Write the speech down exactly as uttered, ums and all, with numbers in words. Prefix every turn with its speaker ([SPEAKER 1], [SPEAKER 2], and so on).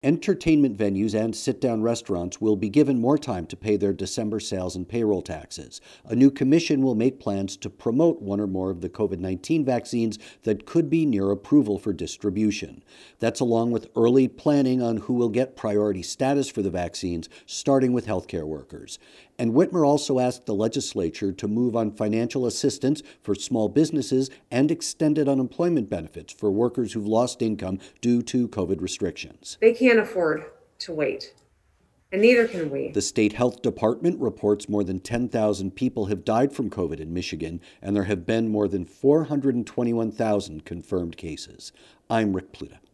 [SPEAKER 1] Entertainment venues and sit-down restaurants will be given more time to pay their December sales and payroll taxes. A new commission will make plans to promote one or more of the COVID nineteen vaccines that could be near approval for distribution. That's along with early planning on who will get priority status for the vaccines, starting with healthcare workers. And Whitmer also asked the legislature to move on financial assistance for small businesses and extended unemployment benefits for workers who've lost income due to COVID restrictions.
[SPEAKER 2] They can't afford to wait, and neither can we.
[SPEAKER 1] The state health department reports more than ten thousand people have died from COVID in Michigan, and there have been more than four hundred twenty-one thousand confirmed cases. I'm Rick Pluta.